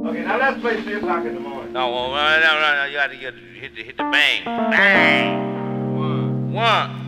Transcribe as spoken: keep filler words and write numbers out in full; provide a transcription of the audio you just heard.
Okay, now let's play three o'clock in the morning. No, well, no, no, no, no. You got to get hit the hit the bang, bang. One. One.